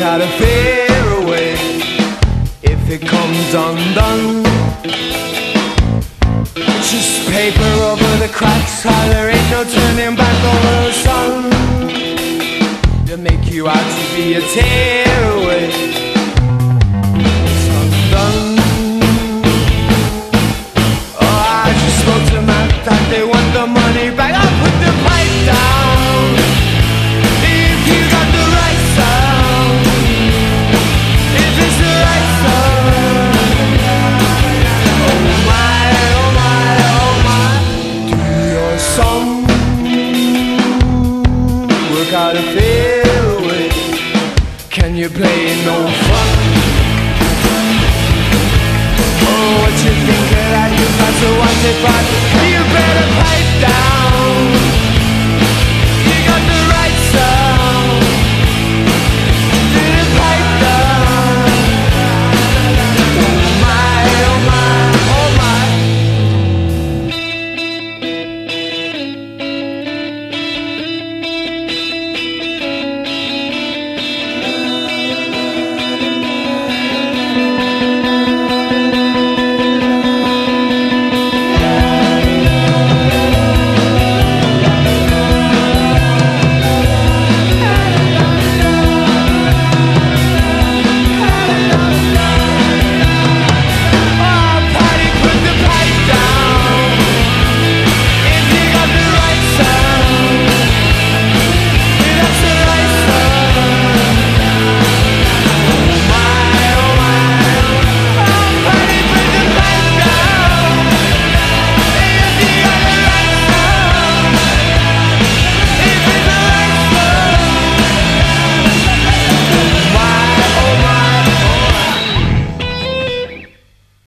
how to fade away if it comes undone. Just paper over the cracks, how there ain't no turning back over the sun. They make you out to be a tearaway. It's undone. Oh, I just spoke to my dad, they want the money back. I'll put the pipe down if you got the right sound. If it's the right sound. Oh my, oh my, oh my. Do your song, work out a fade away. Can you play no fun? Oh, what you think of that? You got to watch it, but you better pipe down. You got the right